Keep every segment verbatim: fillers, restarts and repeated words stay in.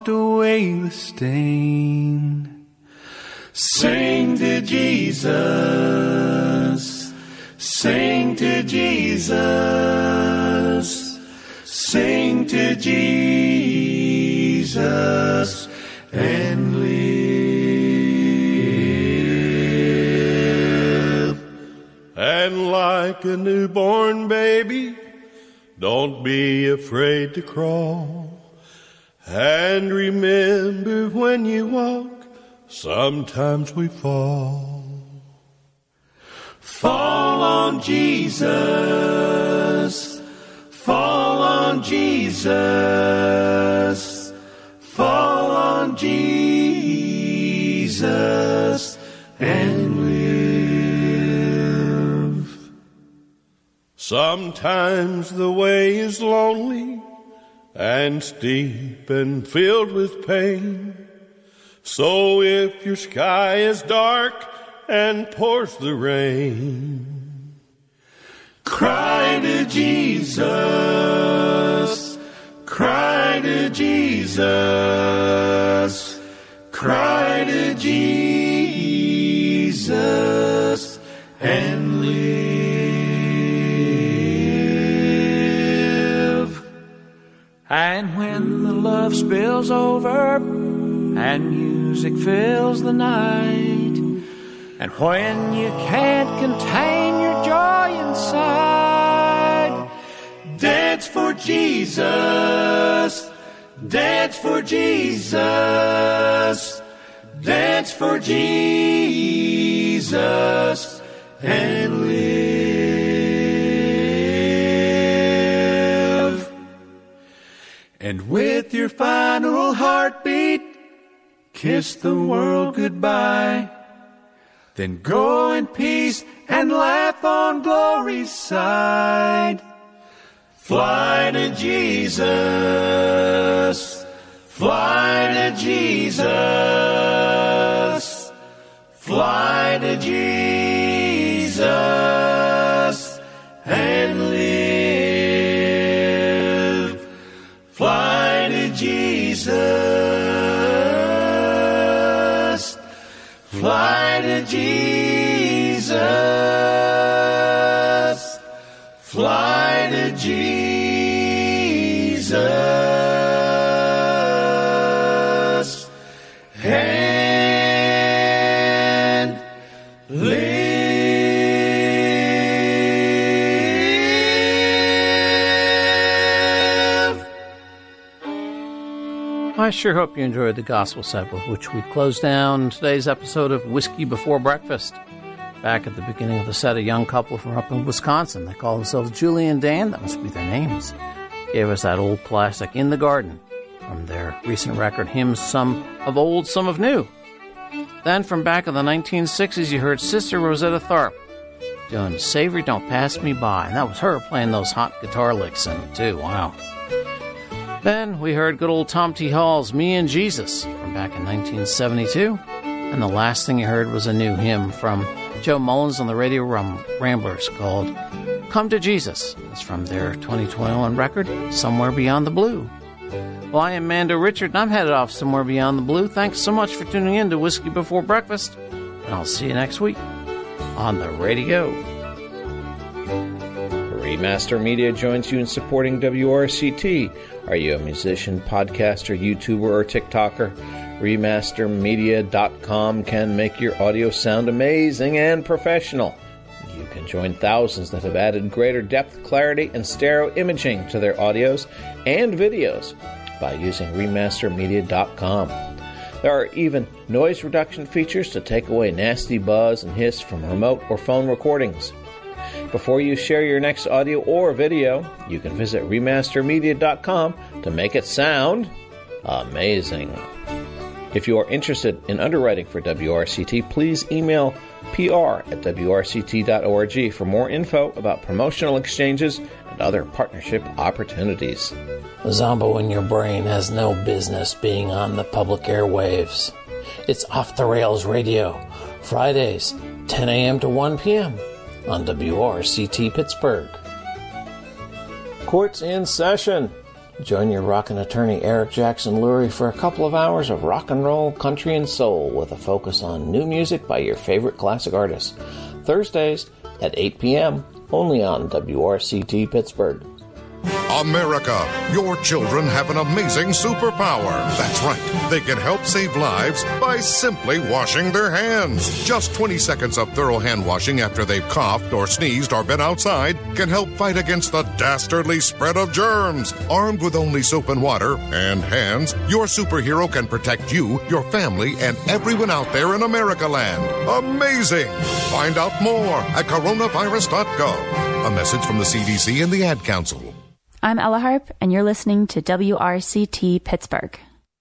washed away the stain. Sing to Jesus, sing to Jesus, sing to Jesus, and live. And like a newborn baby, don't be afraid to crawl. And remember, when you walk, sometimes we fall. Fall on Jesus, fall on Jesus, fall on Jesus, and live. Sometimes the way is lonely and steep and filled with pain. So if your sky is dark and pours the rain, cry to Jesus, cry to Jesus, cry to Jesus, and live. And when the love spills over and music fills the night, and when you can't contain your joy inside, dance for Jesus, dance for Jesus, dance for Jesus, and live. And with your final heartbeat, kiss the world goodbye. Then go in peace and laugh on glory's side. Fly to Jesus, fly to Jesus, fly to Jesus, and live. Fly to Jesus, fly to Jesus, fly to Jesus, and live. I sure hope you enjoyed the gospel set with which we close down today's episode of Whiskey Before Breakfast. Back at the beginning of the set, a young couple from up in Wisconsin, they call themselves Julie and Dan, that must be their names, gave us that old classic, In the Garden, from their recent record, Hymns, Some of Old, Some of New. Then from back in the nineteen sixties, you heard Sister Rosetta Tharpe doing Savory Don't Pass Me By, and that was her playing those hot guitar licks in it too, wow. Then we heard good old Tom T. Hall's Me and Jesus from back in nineteen seventy-two. And the last thing you heard was a new hymn from Joe Mullins and the Radio Ram- Ramblers called Come to Jesus. It's from their twenty twenty-one record, Somewhere Beyond the Blue. Well, I am Mando Richard, and I'm headed off somewhere beyond the blue. Thanks so much for tuning in to Whiskey Before Breakfast, and I'll see you next week on the radio. Remaster Media joins you in supporting W R C T. Are you a musician, podcaster, YouTuber, or TikToker? Remaster Media dot com can make your audio sound amazing and professional. You can join thousands that have added greater depth, clarity, and stereo imaging to their audios and videos by using Remaster Media dot com. There are even noise reduction features to take away nasty buzz and hiss from remote or phone recordings. Before you share your next audio or video, you can visit Remaster Media dot com to make it sound amazing. If you are interested in underwriting for W R C T, please email P R at W R C T dot org for more info about promotional exchanges and other partnership opportunities. The Zombo in your brain has no business being on the public airwaves. It's Off the Rails Radio, Fridays, ten a.m. to one p.m. on W R C T Pittsburgh. Court's in session. Join your rockin' attorney Eric Jackson Lurie for a couple of hours of rock and roll, country, and soul with a focus on new music by your favorite classic artists. Thursdays at eight p.m. only on W R C T Pittsburgh. America, your children have an amazing superpower. That's right. They can help save lives by simply washing their hands. Just twenty seconds of thorough hand washing after they've coughed or sneezed or been outside can help fight against the dastardly spread of germs. Armed with only soap and water and hands, your superhero can protect you, your family, and everyone out there in America land. Amazing! Find out more at coronavirus dot gov. A message from the C D C and the Ad Council. I'm Ella Harp, and you're listening to W R C T Pittsburgh.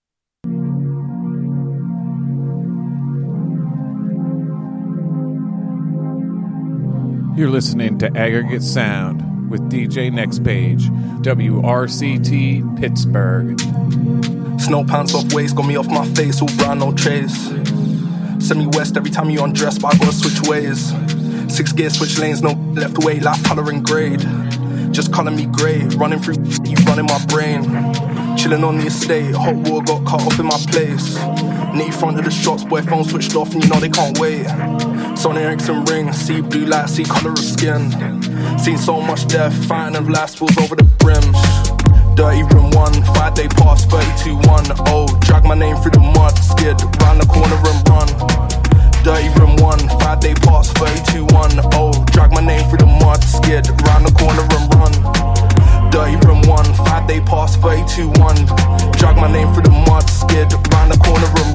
You're listening to Aggregate Sound with D J Next Page, W R C T Pittsburgh. Snow pants off waist, got me off my face, all brown, no trace. Send me west every time you undress, but I gotta switch ways. Six gear, switch lanes, no left way, like colouring grade. Just calling me grey, running through, you running my brain. Chilling on the estate, hot water got cut off in my place. Knee front of the shops, boy phone switched off and you know they can't wait. Sony Ericsson ring, see blue light, see colour of skin. Seen so much death, fighting of life spills over the brim. Dirty room one, five day pass, thirty-two one. Oh, drag my name through the mud, skid, round the corner and run. Dirty room one, five day pass, thirty-two one. Oh, drag my name through the mud, skid, round the corner and run. Dirty room one, five day pass, thirty-two one. Drag my name through the mud, skid, round the corner and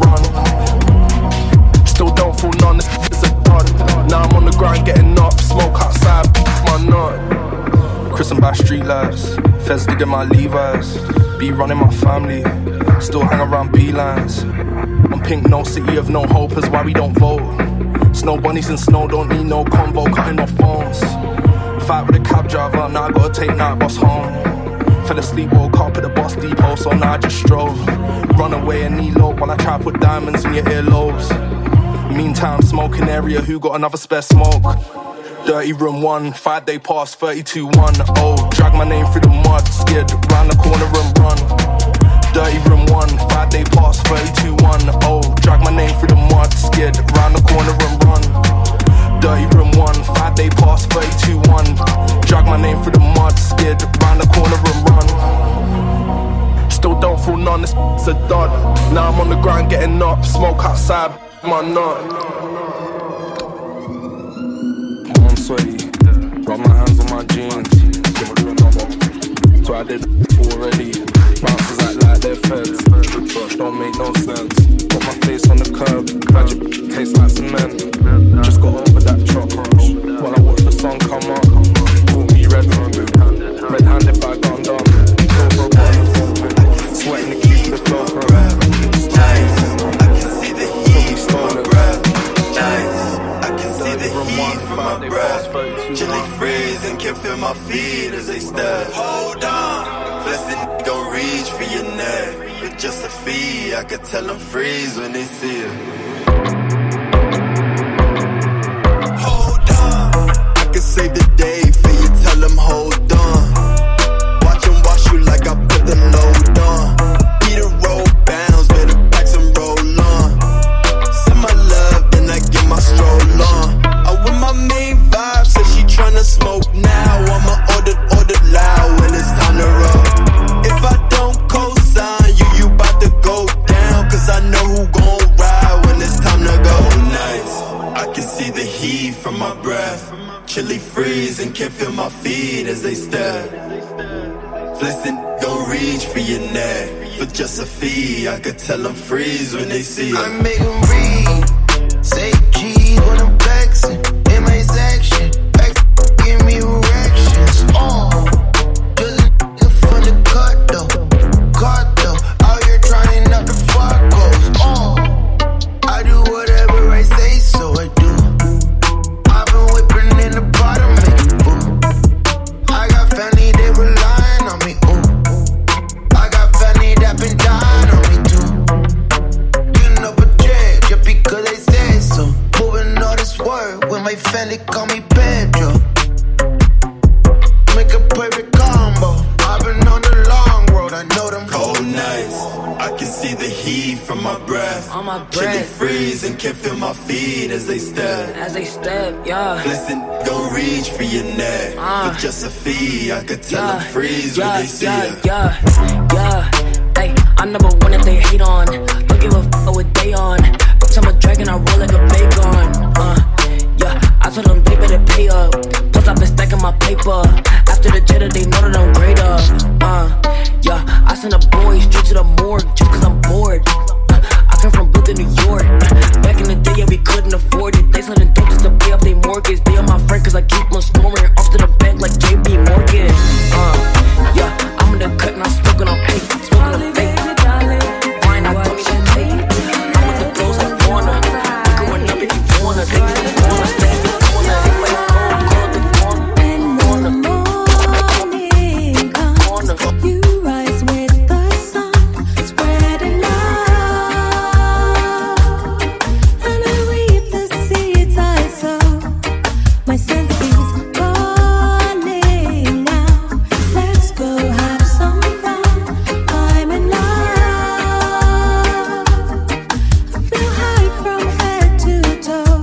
run. Still don't fool none, this is a dud. Now I'm on the ground getting up, smoke outside, my nut. Christened by street lads, feds digging my Levi's. Be running my family, still hang around B-lines. On pink, no city of no hope is why we don't vote. Snow bunnies and snow don't need no convo, cutting off phones. Fight with a cab driver, now I gotta take night bus home. Fell asleep, woke up at the bus depot, so now I just stroll. Run away and knee low while I try to put diamonds in your earlobes. Meantime, smoking area, who got another spare smoke? Dirty room one, five day pass, thirty-two one. Oh, drag my name through the mud, skid, round the corner and run. Dirty room one, five day pass, thirty-two one. Oh, drag my name through the mud, skid, round the corner and run. Dirty room one, five day pass, thirty-two one. Drag my name through the mud, skid, round the corner and run. Still don't fool none, this is a dud. Now I'm on the ground getting up, smoke outside, my nut. I'm sweaty, rub my hands on my jeans. So I did already. Bouncers act like they're feds, don't make no sense. Got my face on the curb, magic taste like cement. Just got over that truck rush, while I watch the sun come up. Call me red-handed, red-handed by gun dumb. Go for a bottle, sweating the keys to the flow for a nice, I can see the heat from my breath. Nice, I can see the heat from my breath. Chilly freezing, can feel my feet as they step. Hold on, blessing don't reach for your neck. For just a fee, I could tell them freeze when they see it. Hold on, I can save the day for you, tell them hold on. Watch them wash you like I put the load on. Beat a roll bounce, better back some roll on. Send my love, then I get my stroll on. I with my main vibe, said she tryna smoke now. I'ma order, order loud when it's time to roll. If I don't co-sign you, you bout to go down. Cause I know who gon' ride when it's time to go. Nights, I can see the heat from my breath. Chilly freezing, can feel my feet as they step. Listen, don't reach for your neck. For just a fee, I could tell them freeze when they see it. I make them read, say cheese when I'm flexing. In my section, back give me erections. Oh, just a for the cut though, cut though. Out here trying out the fuck goes. Oh, I do whatever I say, so I do. I've been whipping in the bottom, making food. I got family, they relying on me, ooh. I got family that been dying on me too. Getting up a check just because they say so. Moving all this heat from my breath. On my Can breath. they freeze and can feel my feet as they step. As they step, yeah. Listen, don't reach for your neck. Uh, For just a fee, I could tell yeah, them freeze yeah, when they see yeah, ya. yeah, yeah. Hey, I'm number one that they hate on. Don't give a f what they on. Bitch, I'm a dragon, I roll like a bacon. Uh, yeah, I told them they better pay up. Plus I've been stacking my paper. After the cheddar, they know that I'm great up. Uh, yeah, I send a boy straight to the morgue just cause I'm bored. Uh, I come from Brooklyn, New York. Back in the day, yeah, we couldn't afford it. They selling dope just to pay off their mortgage. They are my friend cause I keep them snoring off to the bank like J P Morgan. Uh, yeah, I'm in the cut and I'm smoking on paper. Smoking on paper. Fine, I don't even take it. I'm with the girls in the corner. We going up if you wanna. They get the corner, stay in the corner. They play cold, call the corner. Corner. Corner. You rise with the sun, spreading love, and I reap the seeds I sow. My senses calling now. Let's go have some fun. I'm in love. I feel high from head to toe.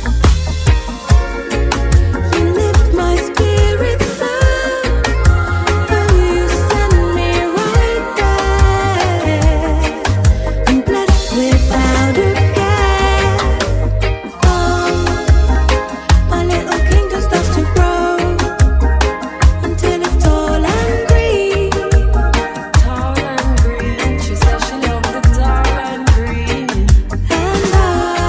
You lift my spirits up. Oh, you send me right there. I'm blessed without a care. Oh, my little kingdom starts to grow until it's tall and green. Tall and green. She says she loves the tall and green. And I,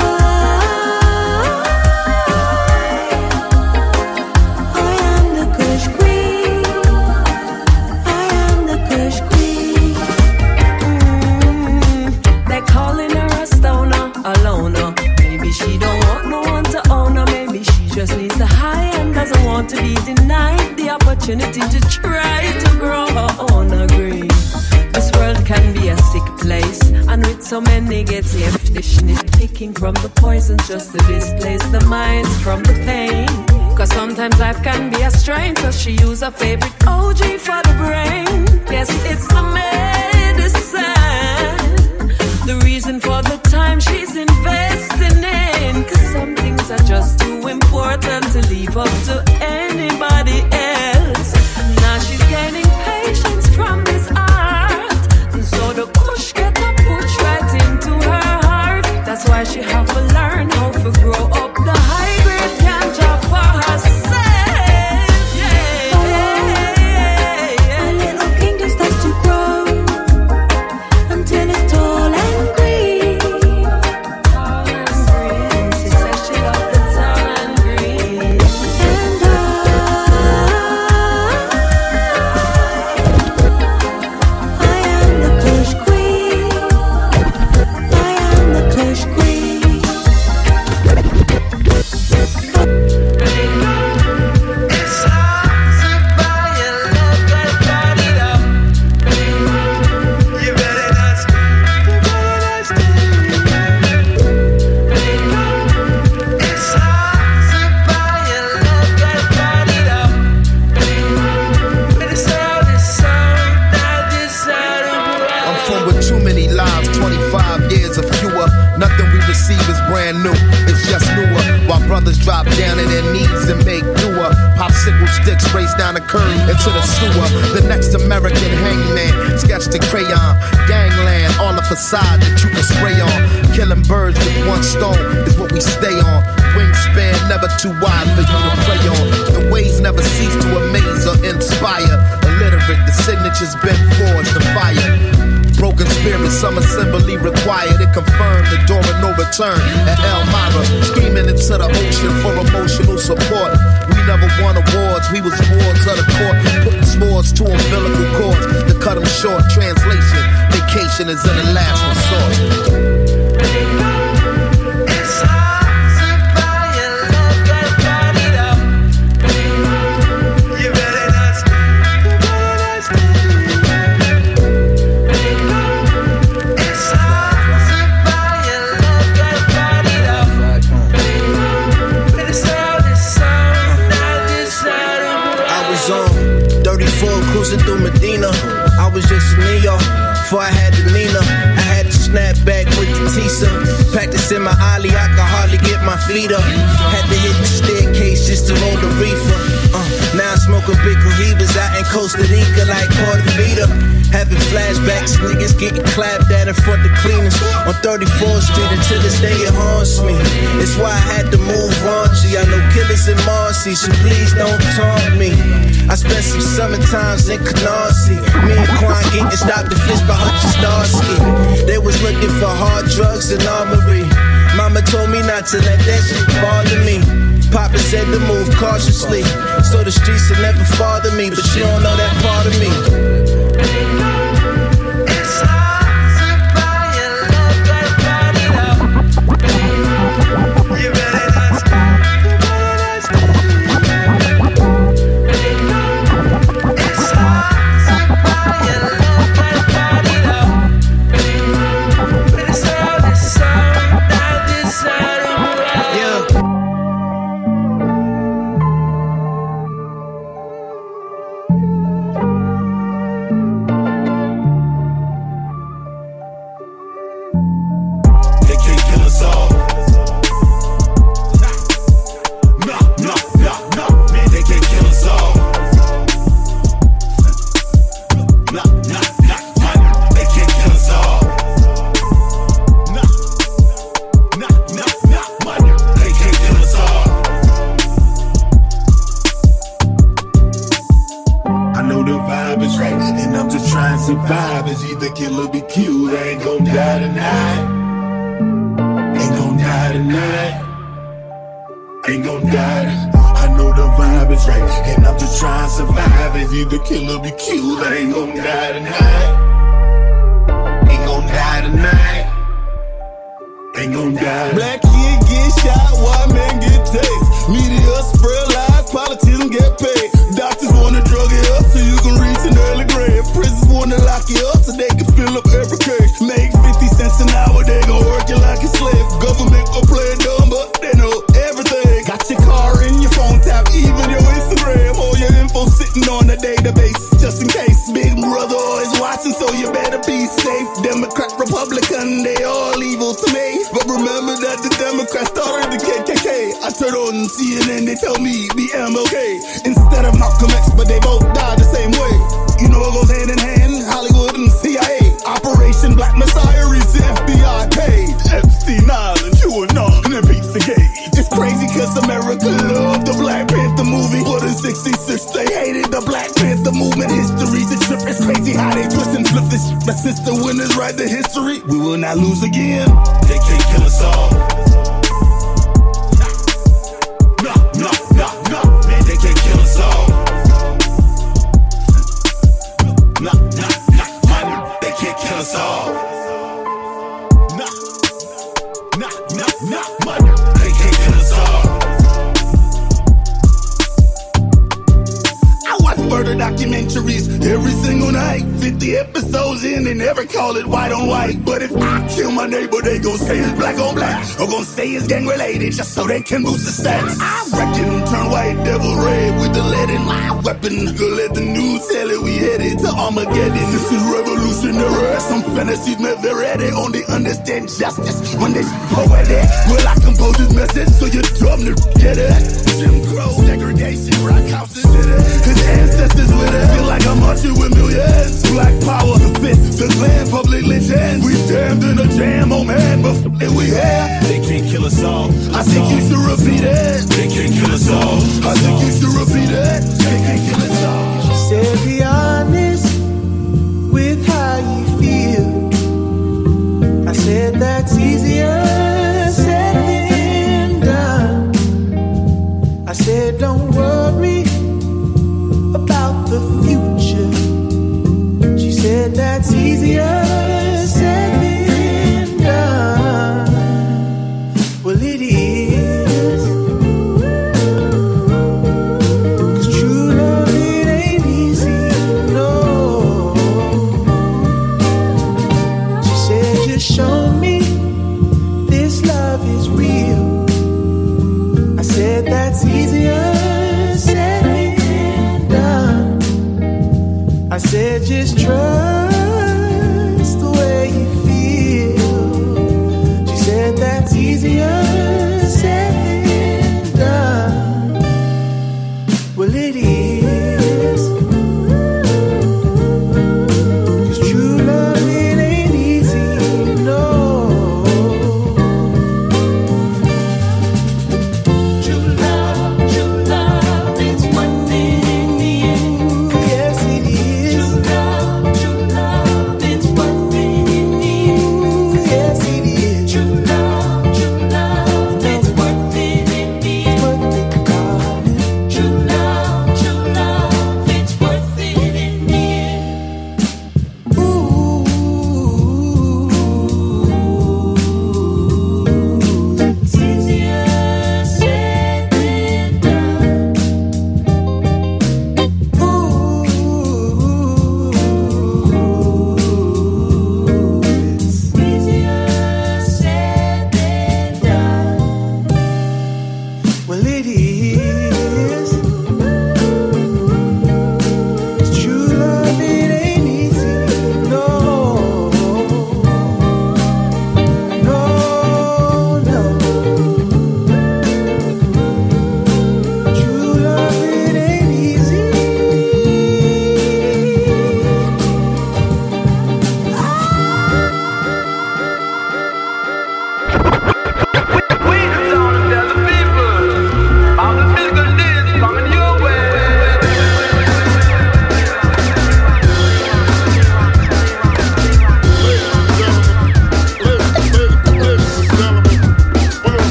I am the Kush Queen. I am the Kush Queen. Mm. They're calling her a stoner, a loner. Maybe she don't want no one to own her. Maybe she just needs the high and doesn't want to be denied the opportunity to try to grow her own green. This world can be a sick place, and with so many gets left, picking from the poisons just to displace the minds from the pain. Cause sometimes life can be a strain, so she use her favorite O G for the brain. Yes, it's the medicine, the reason for the time she's investing in. Cause some things are just too important to leave up to anybody else. Now she's gaining patience from this art, and so the push get a push right into her heart. That's why she have to learn how to grow up the high grade ganja for herself. Yeah. My little kingdom starts to grow until it's tall and green. Tall and green. She says she loves the tall and green. And I, I am the Kush Queen. I am the Kush Queen. I'm from with too many lives, twenty-five years or fewer. Nothing we receive is brand new, it's just newer. While brothers drop down on their knees and make newer. Popsicle sticks race down the curb into the sewer. The next American hangman, sketched in crayon. Gangland, all the facade that you can spray on. Killing birds with one stone is what we stay on. Wingspan never too wide for you to play on. The ways never cease to amaze or inspire. Illiterate, the signature's been forged to fire. Broken spirit, some assembly required. It confirmed the door of no return at Elmira. Screaming into the ocean for emotional support. We never won awards, we was wards of the court. Putting swords to umbilical cords to cut them short. Translation, vacation is in the last resort. Cruising through Medina, I was just in New York before I had the Nina. I had to snap Step back with the teaser. Practicing my ollie, I can hardly get my feet up. Had to hit the staircase just to roll the reefer. Uh, now I'm smoking big cohibas out in Costa Rica like Puerto Vita. Having flashbacks, niggas getting clapped at in front of cleaners on thirty-fourth Street. Until this day it haunts me. It's why I had to move raunchy. I know killers in Marcy, so please don't taunt me. I spent some summer times in Canarsie. Me and Quan getting stopped and fished by Hutch Starsky. They was looking for hard drugs and armory. Mama told me not to let that shit bother me. Papa said to move cautiously, so the streets will never bother me. But you don't know that part of me. Just so they can boost the stats. I reckon turn white devil red with the lead in my weapon. Go let the news tell it we headed to Armageddon. This is revolutionary. Some fantasies met ready. Only understand justice when they poetic. Will I compose this message so you're dumb to get it? Jim Crow, segregation, rock houses, his ancestors with it. Feel like I'm marching with millions. Black power, the fifth, the clan, public legends. We damned in a jam, oh man, but f***ing we here. They can't kill us all. I think you should repeat it. They can't kill us all. I think you should repeat it. They can't kill us all. She said, be honest with how you feel. I said, that's easier said than done. I said, don't worry about the future. She said, that's easier said than done. Well, it is. 'Cause true love, it ain't easy.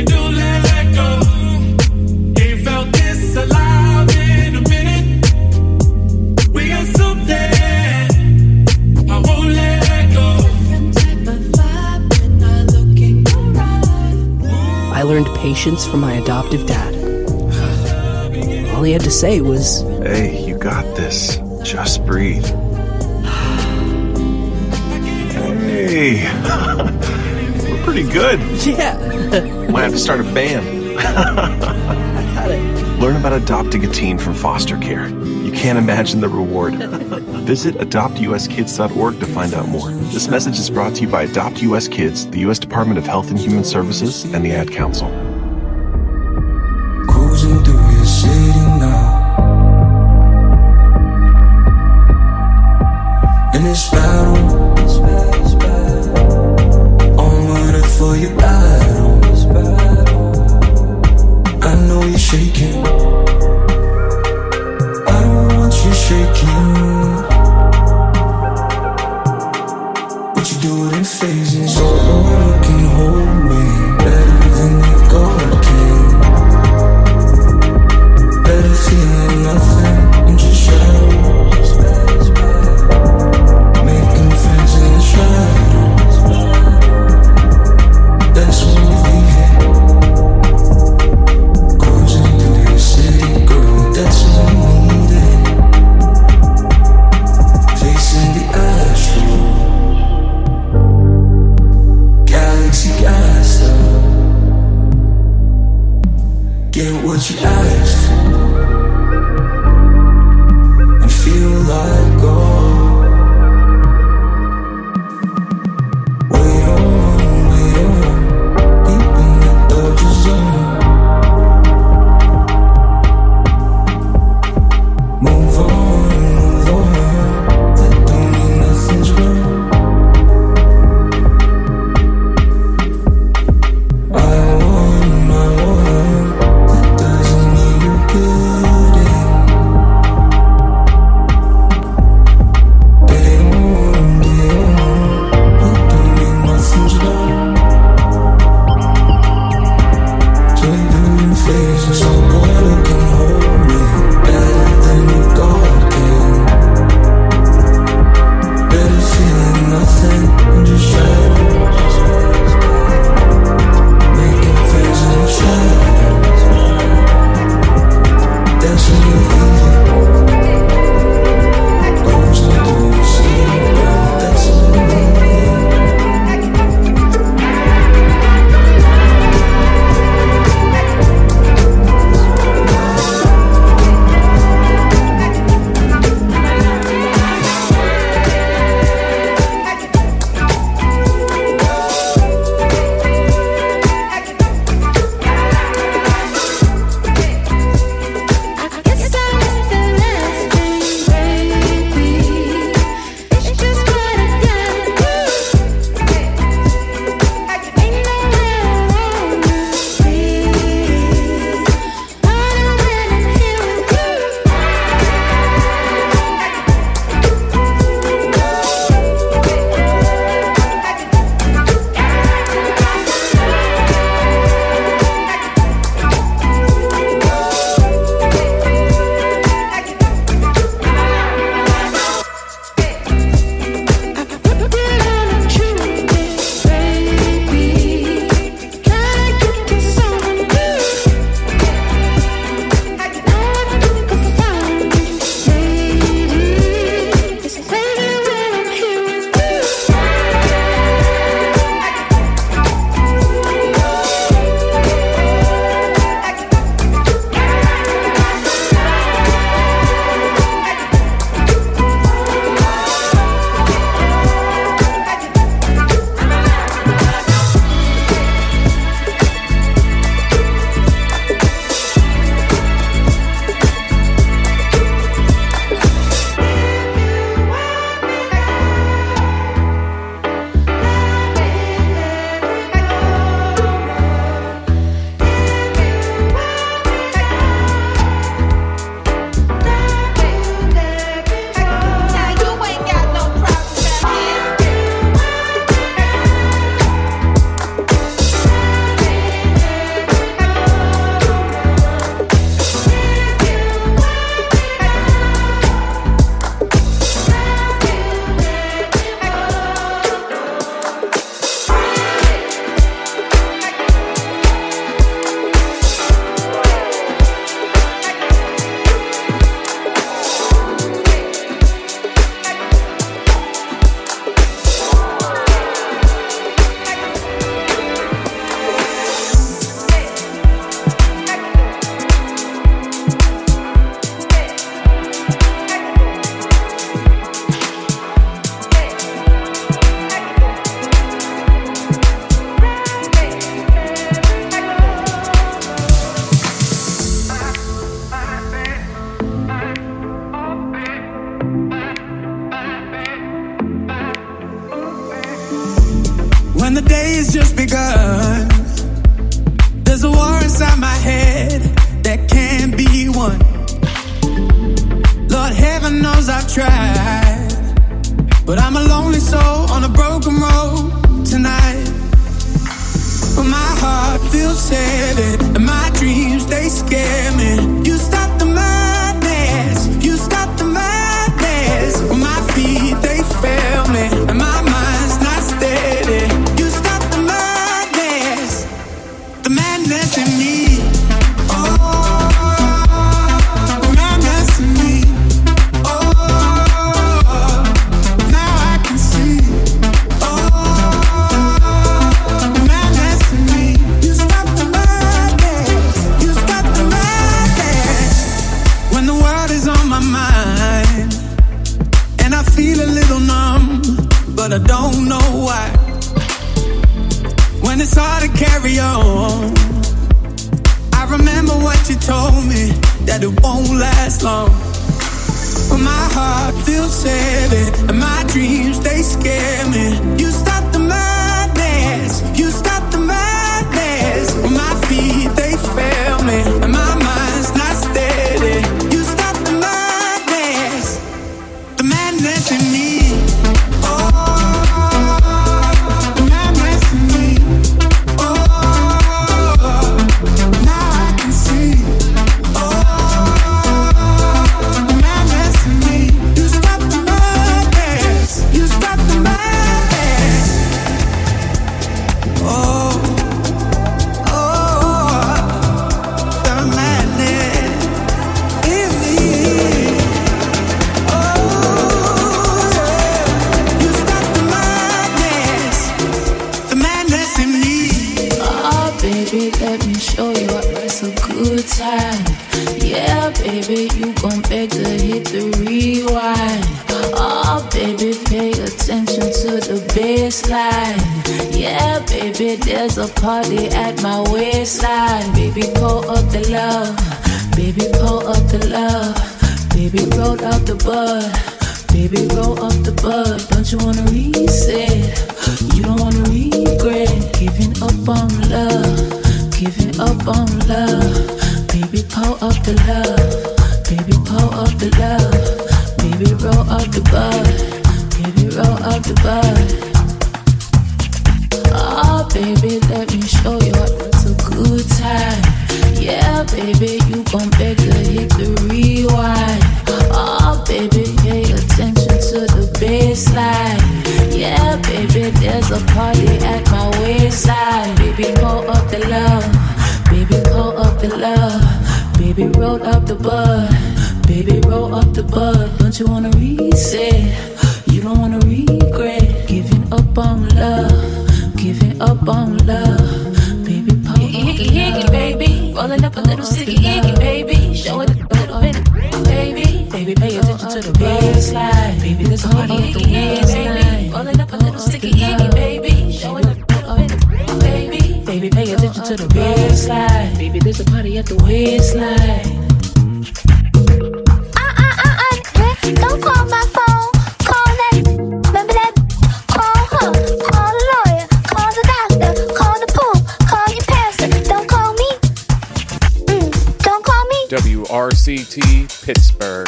baby, don't let go. Ain't felt this alive in a minute. We got something, I won't let go. I learned patience from my adoptive dad. All he had to say was, "Hey, you got this. Just breathe." Hey, we're pretty good. Yeah. Might have to start a band. I got it. Learn about adopting a teen from foster care. You can't imagine the reward. Visit adopt u s kids dot org to find out more. This message is brought to you by Adopt U S Kids, the U S Department of Health and Human Services, and the Ad Council. Cruising through your city now. In this battle, I'm running for your battle. I know you're shaking. I don't want you shaking, but you do it in phases. So Lord can hold me better than the God can. Better feeling nothing and just shadows. Making friends in the shadows. That's when we leave it. Cruising through your city, girl, that's what we needed. Facing the astro, galaxy gas up. Get what you asked for and feel like gold. Wait on, wait on, deep in the danger zone. Move on, move on, that don't mean nothing's wrong. I want, I want, that doesn't mean you're getting. They on, they on, that don't mean nothing's wrong. So you do it in phases, so water can hold me better than your God can. Better feeling nothing and just shadows. Making friends in the shadows. That's when you leave it. Cruising through the city, girl, that's what we need. inside my head that can't be won. Lord, heaven knows I've tried, but I'm a lonely soul on a broken road tonight. But my heart feels heavy, and my dreams, they scare me. You stop the madness, you stop the madness. Well, my feet, they fail me, and my mind's not steady. You stop the madness, the madness in me. Oh, the madness in me. Oh, now I can see. Feel a little numb, but I don't know why. When it's hard to carry on, I remember what you told me, that it won't last long. But my heart feels heavy, and my dreams, they scare me. You stop the madness, you stop the madness. Well, my feet, they fail me, and my mind's not steady. You stop the madness, the madness in me. Time. Yeah, baby, you gon' beg to hit the rewind. Oh, baby, pay attention to the baseline. Yeah, baby, there's a party at my waistline. Baby, pull up the love. Baby, pull up the love. Baby, roll out the bud. Baby, roll up the bud. Don't you wanna reset? You don't wanna regret giving up on love. Giving up on love. Baby, pull up the love. Baby, pull up the love. Baby, roll up the bud. Baby, roll up the bud. Oh, baby, let me show you it's a good time. Yeah, baby, you gon' beg to hit the rewind. Oh, baby, pay attention to the baseline. Yeah, baby, there's a party at my waistline. Baby, pull up the love. Baby, pull up the love. Baby, roll up the bud. Baby, roll up the bud. Don't you wanna reset? You don't wanna regret giving up on love. Giving up on love. Baby, pull up the love. Baby, rolling up a little sticky icky, baby. Show it a little bit, baby. Baby, pay attention to the baseline. Baby, there's a party at the waistline. Rolling up a little sticky icky, baby. Show it a little bit, baby. Baby, pay attention to the baseline. Baby, there's a party at the waistline. Uh uh uh uh, don't call my phone. Call that. Remember that? Call her. Call the lawyer. Call the doctor. Call the pool. Call your pastor. Don't call me. Mm, don't call me. W R C T Pittsburgh.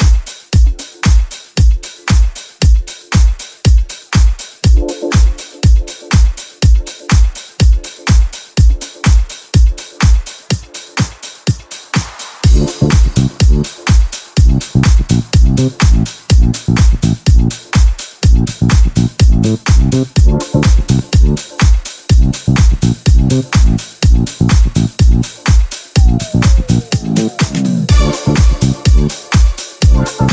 We'll be right back.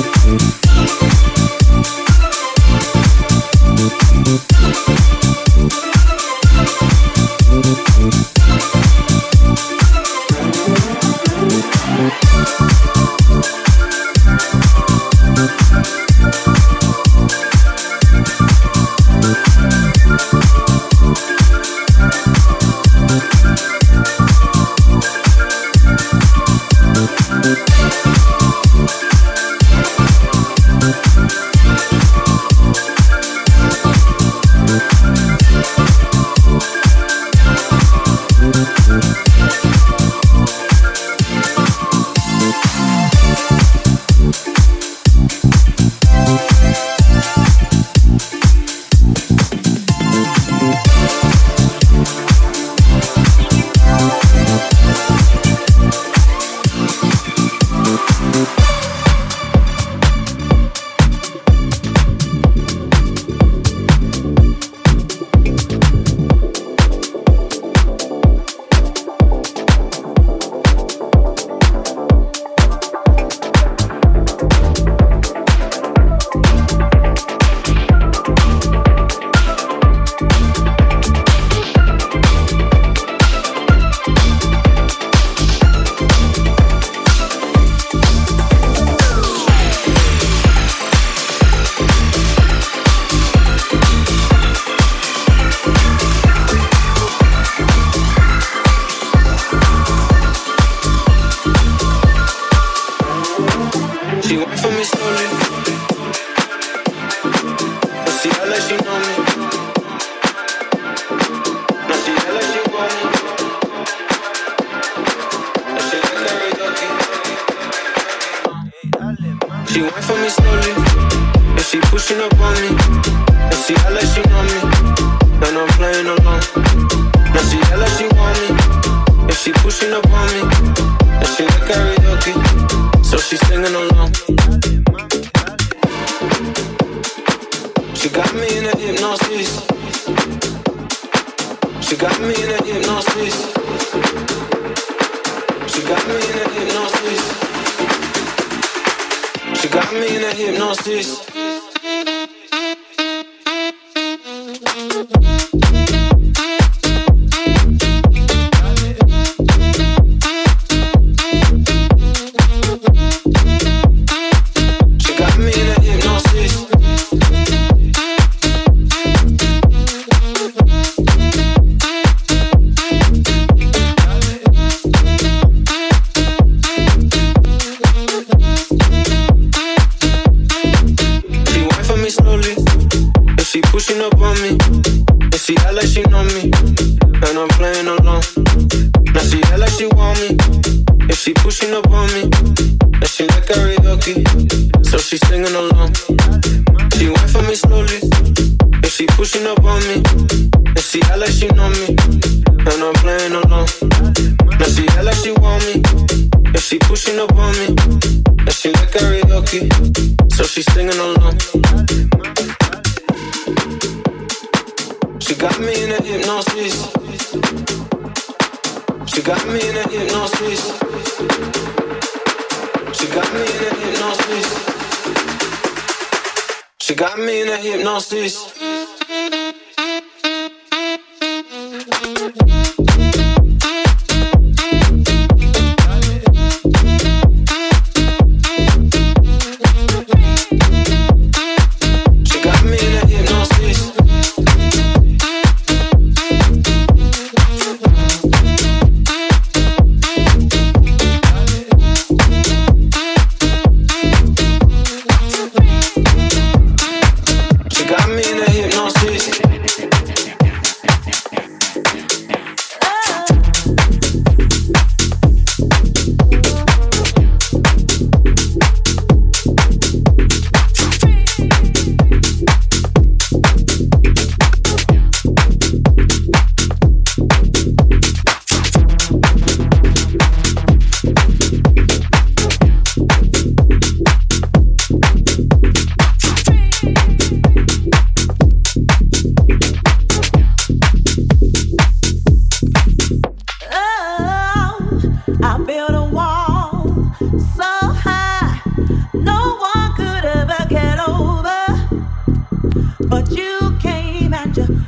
Got me in a hypnosis.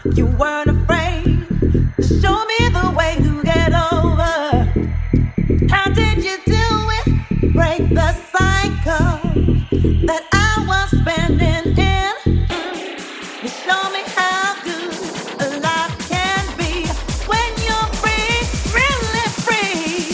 you weren't afraid to show me the way to get over. How did you do it? Break the cycle that I was spending in. You show me how good a life can be when you're free, really free.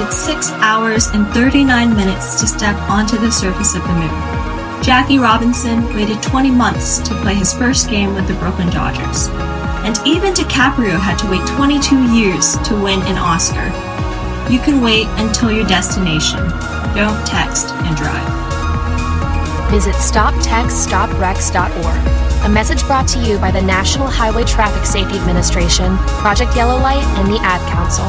waited six hours and thirty-nine minutes to step onto the surface of the moon. Jackie Robinson waited twenty months to play his first game with the Brooklyn Dodgers. And even DiCaprio had to wait twenty-two years to win an Oscar. You can wait until your destination. Don't text and drive. Visit stop text stop wrecks dot org. A message brought to you by the National Highway Traffic Safety Administration, Project Yellow Light, and the Ad Council.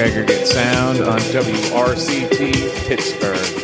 Aggregate Sound on W R C T Pittsburgh.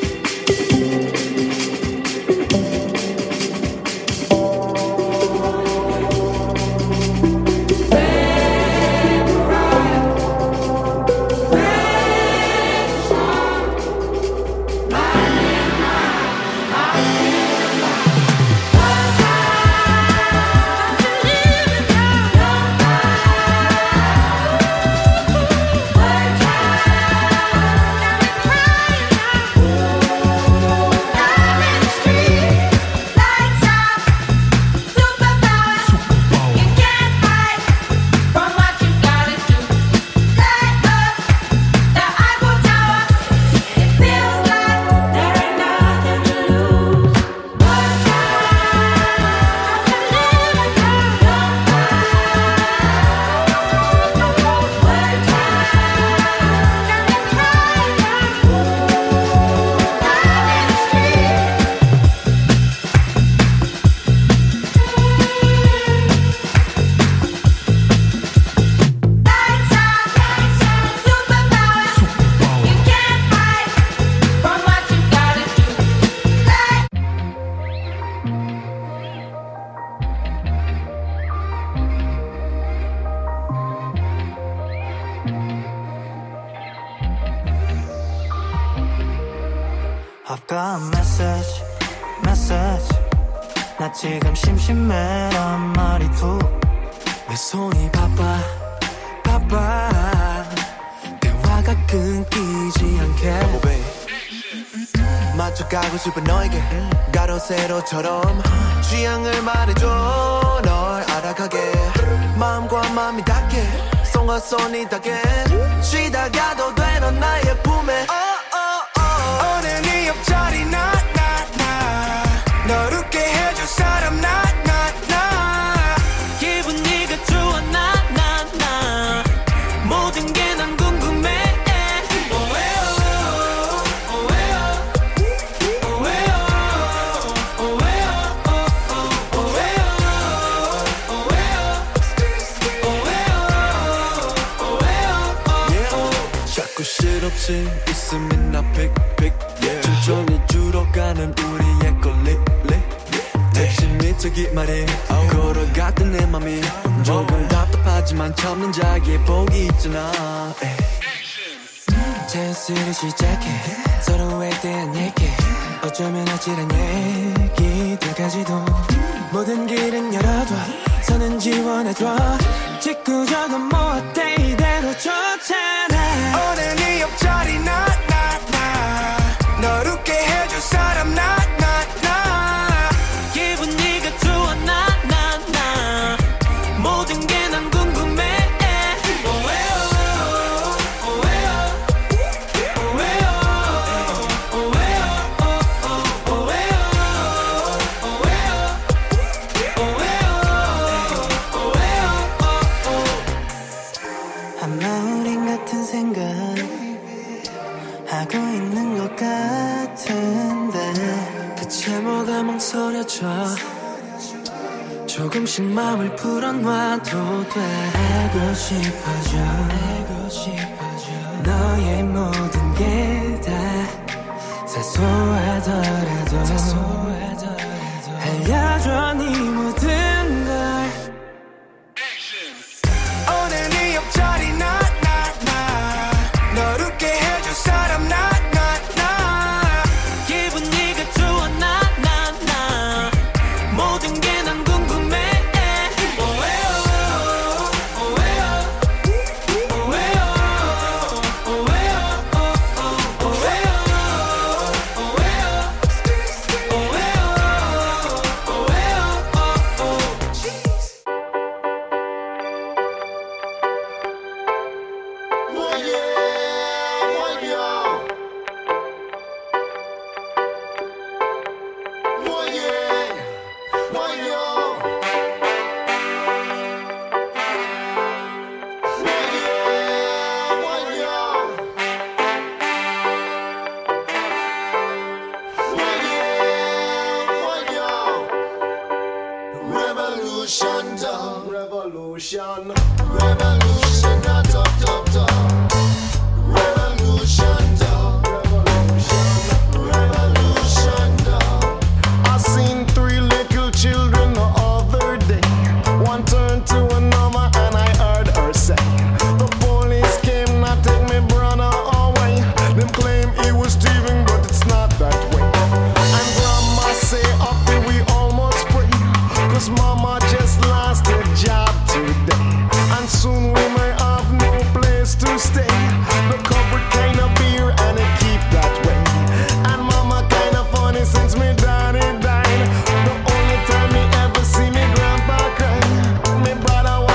I've got a message, message. 나 지금 심심해란 말이도 내 손이 바빠, 바빠. 대화가 끊기지 않게 만족하고 싶은 너에게 가로세로처럼 취향을 말해줘 널 알아가게 마음과 마음이 닿게 손과 손이 닿게 쉬다가도 돼 넌 나의 품에 오늘 네 옆자리 나 나 나 널 웃게 해줄 사람 나 나 나 기분 네가 좋아 나 나 나 모든 게 난 궁금해 자꾸 실없이 웃음이 나 픽픽 천천히 줄어가는 우리의 걸림 택시 미터기 말이 걸어갔던 내 맘이 조금 답답하지만 참는 자기의 복이 있잖아 잔소리 시작해 서로에 대한 얘기 어쩌면 아찔한 얘기들까지도 모든 길은 열어둬 선은 지원해줘 직구적은 뭐 어때 이대로 좋잖아 오늘 네 옆자리 나 나 나 널 웃게 해줄 사람 나 나 나 기분 네가 좋아 나 나 나 모든 게 난 궁금해 아마 우린 같은 생각 하고 있는 것 같은데 그치 뭐가 망설여져 조금씩 마음을 풀어놔도 돼 알고 싶어져 알고 싶어져 너의 모든 게 다 사소하더라도 사소하더라도 알려줘 네 모든 걸 오늘 네 옆자리 나 나 나 널 웃게 해줄 사람 나 나 나 기분 네가 좋아 나 나 나 모든 게 난 궁금해 Revolution, revolution, revolution.